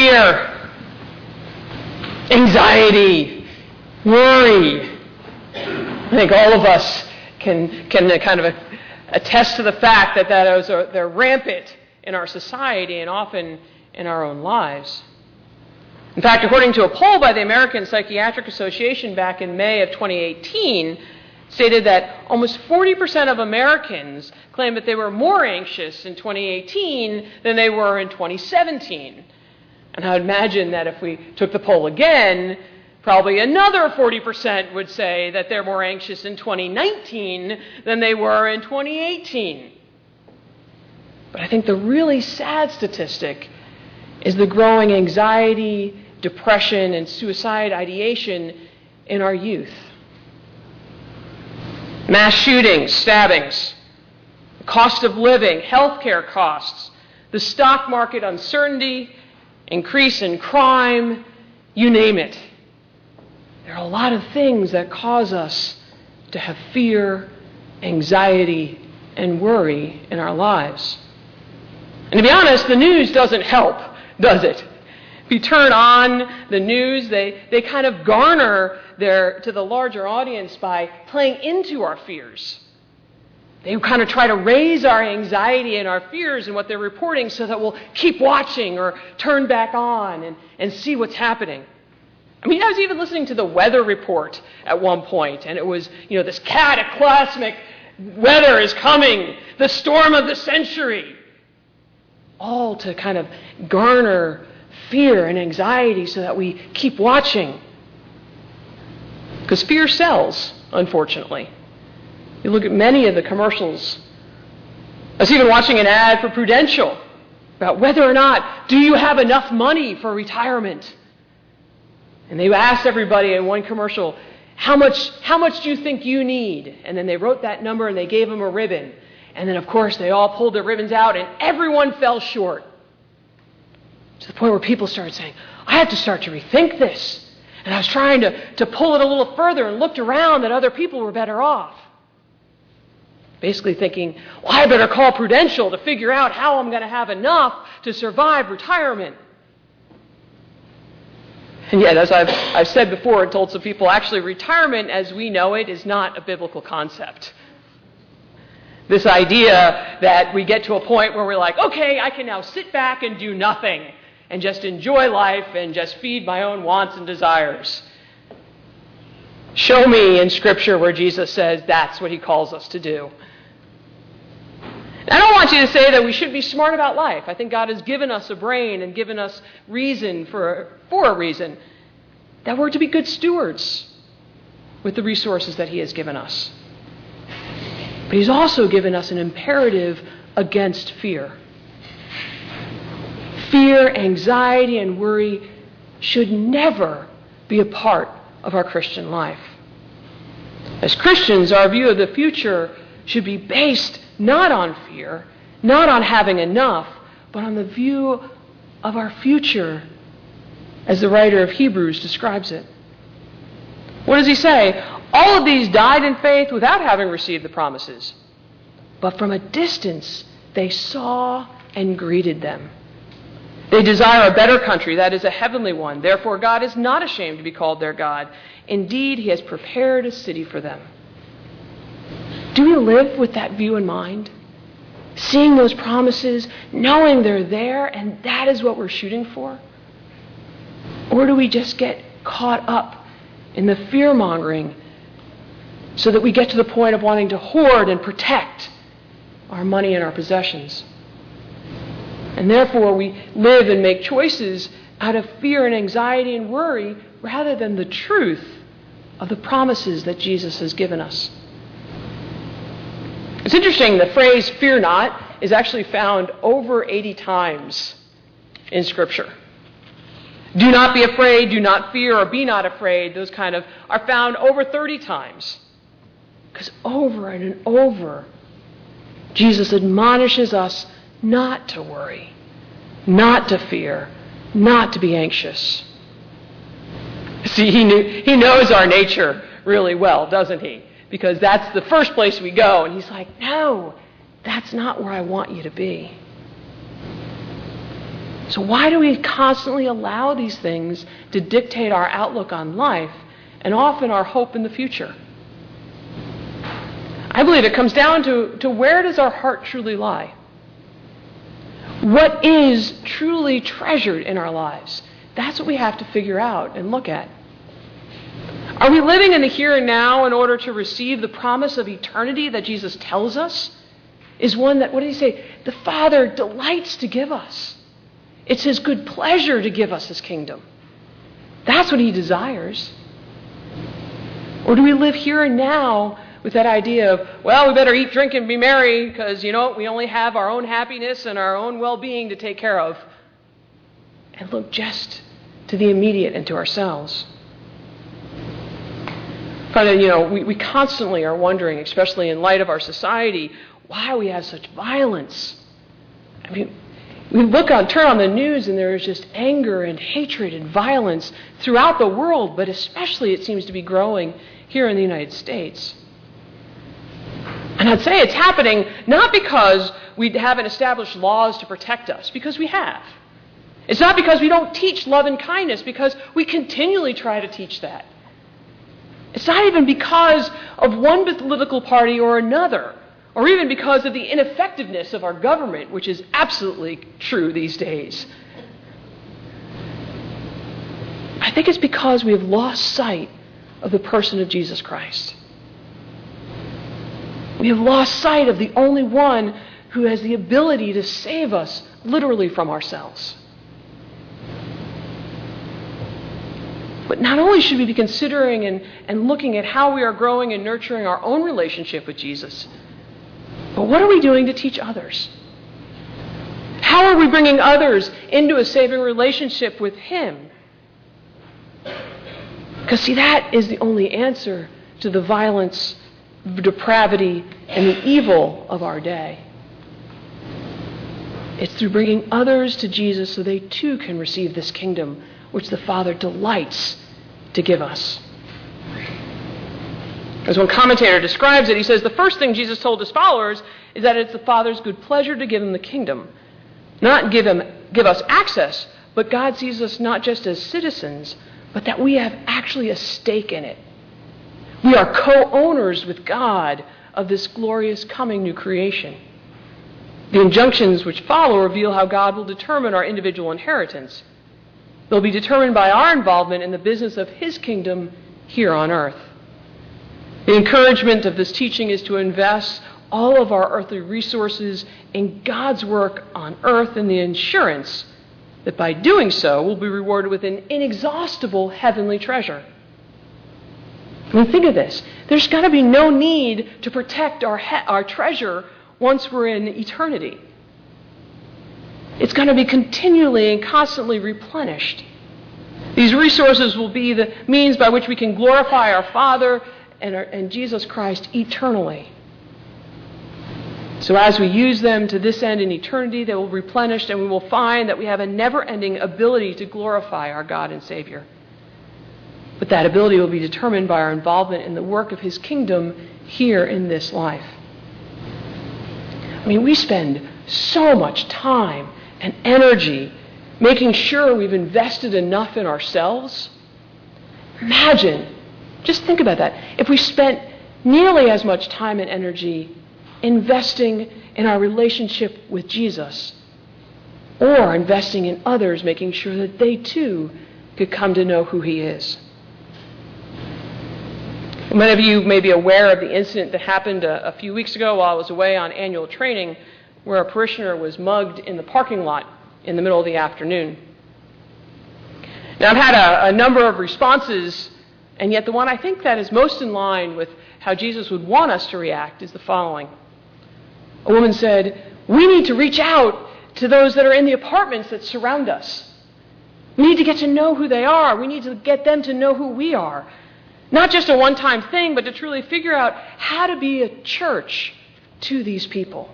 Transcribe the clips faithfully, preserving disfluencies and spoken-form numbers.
Fear, anxiety, worry. I think all of us can can kind of attest to the fact that that is, they're rampant in our society and often in our own lives. In fact, according to a poll by the American Psychiatric Association back in May of twenty eighteen, stated that almost forty percent of Americans claim that they were more anxious in twenty eighteen than they were in twenty seventeen. And I would imagine that if we took the poll again, probably another forty percent would say that they're more anxious in twenty nineteen than they were in twenty eighteen. But I think the really sad statistic is the growing anxiety, depression, and suicide ideation in our youth. Mass shootings, stabbings, cost of living, healthcare costs, the stock market uncertainty, increase in crime, you name it. There are a lot of things that cause us to have fear, anxiety, and worry in our lives. And to be honest, the news doesn't help, does it? If you turn on the news, they, they kind of garner their, to the larger audience by playing into our fears. They kind of try to raise our anxiety and our fears in what they're reporting so that we'll keep watching or turn back on and, and see what's happening. I mean, I was even listening to the weather report at one point, and it was, you know, this cataclysmic weather is coming, the storm of the century. All to kind of garner fear and anxiety so that we keep watching. Because fear sells, unfortunately. You look at many of the commercials. I was even watching an ad for Prudential about whether or not, do you have enough money for retirement? And they asked everybody in one commercial, how much, how much do you think you need? And then they wrote that number and they gave them a ribbon. And then, of course, they all pulled their ribbons out and everyone fell short. To the point where people started saying, I have to start to rethink this. And I was trying to, to pull it a little further and looked around that other people were better off. Basically thinking, well, I better call Prudential to figure out how I'm going to have enough to survive retirement. And yet, as I've, I've said before and told some people, actually retirement as we know it is not a biblical concept. This idea that we get to a point where we're like, okay, I can now sit back and do nothing and just enjoy life and just feed my own wants and desires. Show me in Scripture where Jesus says that's what he calls us to do. I don't want you to say that we should be smart about life. I think God has given us a brain and given us reason for, for a reason, that we're to be good stewards with the resources that he has given us. But he's also given us an imperative against fear. Fear, anxiety, and worry should never be a part of our Christian life. As Christians, our view of the future should be based not on fear, not on having enough, but on the view of our future as the writer of Hebrews describes it. What does he say? All of these died in faith without having received the promises. But from a distance, they saw and greeted them. They desire a better country, that is a heavenly one. Therefore, God is not ashamed to be called their God. Indeed, he has prepared a city for them. Do we live with that view in mind? Seeing those promises, knowing they're there, and that is what we're shooting for? Or do we just get caught up in the fear-mongering so that we get to the point of wanting to hoard and protect our money and our possessions? And therefore, we live and make choices out of fear and anxiety and worry rather than the truth of the promises that Jesus has given us. It's interesting, the phrase fear not is actually found over eighty times in Scripture. Do not be afraid, do not fear, or be not afraid, those kind of are found over thirty times. Because over and over, Jesus admonishes us not to worry, not to fear, not to be anxious. See, he, knew, he knows our nature really well, doesn't he? Because that's the first place we go. And he's like, no, that's not where I want you to be. So why do we constantly allow these things to dictate our outlook on life and often our hope in the future? I believe it comes down to, to where does our heart truly lie? What is truly treasured in our lives? That's what we have to figure out and look at. Are we living in the here and now in order to receive the promise of eternity that Jesus tells us is one that, what did he say? The Father delights to give us. It's his good pleasure to give us his kingdom. That's what he desires. Or do we live here and now with that idea of, well, we better eat, drink, and be merry because, you know, we only have our own happiness and our own well-being to take care of, and look just to the immediate and to ourselves? But, you know, we, we constantly are wondering, especially in light of our society, why we have such violence. I mean, we look on, turn on the news, and there is just anger and hatred and violence throughout the world, but especially it seems to be growing here in the United States. And I'd say it's happening not because we haven't established laws to protect us, because we have. It's not because we don't teach love and kindness, because we continually try to teach that. It's not even because of one political party or another, or even because of the ineffectiveness of our government, which is absolutely true these days. I think it's because we have lost sight of the person of Jesus Christ. We have lost sight of the only one who has the ability to save us literally from ourselves. But not only should we be considering and, and looking at how we are growing and nurturing our own relationship with Jesus, but what are we doing to teach others? How are we bringing others into a saving relationship with him? Because, see, that is the only answer to the violence, depravity, and the evil of our day. It's through bringing others to Jesus so they too can receive this kingdom which the Father delights to give us. As one commentator describes it, he says, the first thing Jesus told his followers is that it's the Father's good pleasure to give him the kingdom. Not give him, give us access, but God sees us not just as citizens, but that we have actually a stake in it. We are co-owners with God of this glorious coming new creation. The injunctions which follow reveal how God will determine our individual inheritance. They'll be determined by our involvement in the business of his kingdom here on earth. The encouragement of this teaching is to invest all of our earthly resources in God's work on earth and the assurance that by doing so, we'll be rewarded with an inexhaustible heavenly treasure. I mean, think of this. There's got to be no need to protect our, he- our treasure once we're in eternity. It's going to be continually and constantly replenished. These resources will be the means by which we can glorify our Father and, our, and Jesus Christ eternally. So as we use them to this end in eternity, they will be replenished, and we will find that we have a never-ending ability to glorify our God and Savior. But that ability will be determined by our involvement in the work of his kingdom here in this life. I mean, we spend so much time and energy making sure we've invested enough in ourselves. Imagine, just think about that, if we spent nearly as much time and energy investing in our relationship with Jesus, or investing in others, making sure that they too could come to know who he is. Many of you may be aware of the incident that happened a, a few weeks ago while I was away on annual training, where a parishioner was mugged in the parking lot in the middle of the afternoon. Now, I've had a, a number of responses, and yet the one I think that is most in line with how Jesus would want us to react is the following. A woman said, we need to reach out to those that are in the apartments that surround us. We need to get to know who they are. We need to get them to know who we are. Not just a one-time thing, but to truly figure out how to be a church to these people.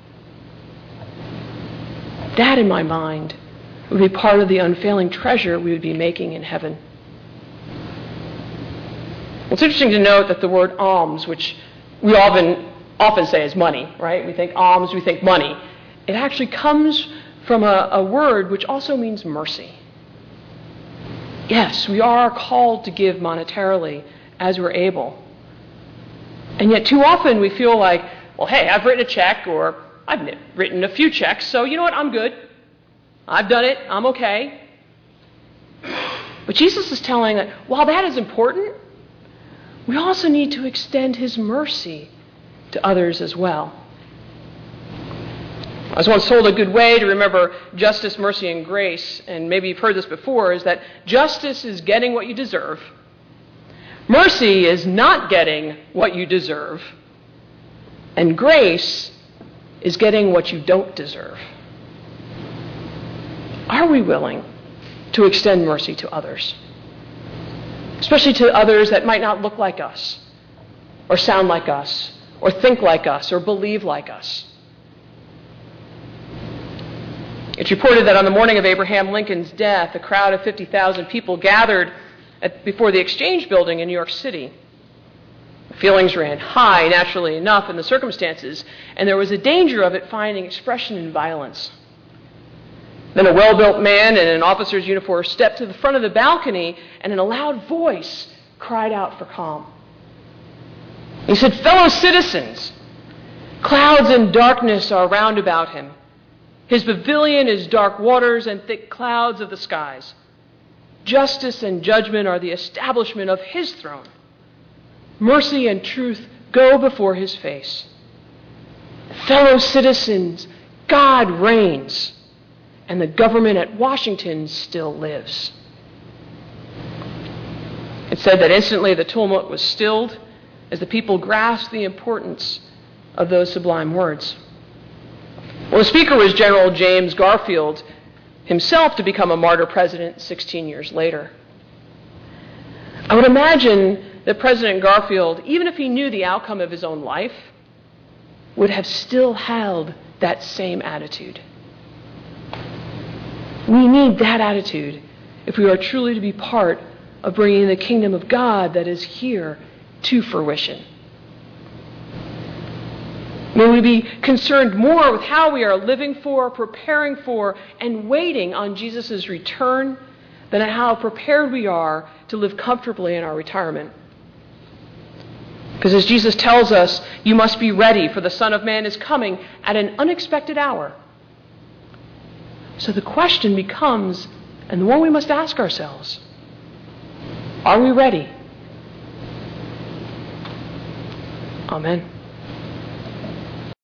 That, in my mind, would be part of the unfailing treasure we would be making in heaven. It's interesting to note that the word alms, which we often often say is money, right? We think alms, we think money. It actually comes from a, a word which also means mercy. Yes, we are called to give monetarily as we're able. And yet too often we feel like, well, hey, I've written a check, or I've written a few checks, so you know what, I'm good. I've done it, I'm okay. But Jesus is telling that while that is important, we also need to extend his mercy to others as well. I was once told a good way to remember justice, mercy, and grace, and maybe you've heard this before, is that justice is getting what you deserve. Mercy is not getting what you deserve. And grace is getting what you don't deserve. Are we willing to extend mercy to others? Especially to others that might not look like us, or sound like us, or think like us, or believe like us. It's reported that on the morning of Abraham Lincoln's death, a crowd of fifty thousand people gathered at, before the Exchange Building in New York City. Feelings ran high, naturally enough, in the circumstances, and there was a danger of it finding expression in violence. Then a well-built man in an officer's uniform stepped to the front of the balcony and in a loud voice cried out for calm. He said, "Fellow citizens, clouds and darkness are round about him. His pavilion is dark waters and thick clouds of the skies. Justice and judgment are the establishment of his throne. Mercy and truth go before his face. Fellow citizens, God reigns, and the government at Washington still lives." It said that instantly the tumult was stilled as the people grasped the importance of those sublime words. Well, the speaker was General James Garfield, himself to become a martyr president sixteen years later. I would imagine that President Garfield, even if he knew the outcome of his own life, would have still held that same attitude. We need that attitude if we are truly to be part of bringing the kingdom of God that is here to fruition. May we be concerned more with how we are living for, preparing for, and waiting on Jesus' return than on how prepared we are to live comfortably in our retirement. Because as Jesus tells us, you must be ready, for the Son of Man is coming at an unexpected hour. So the question becomes, and the one we must ask ourselves, are we ready? Amen.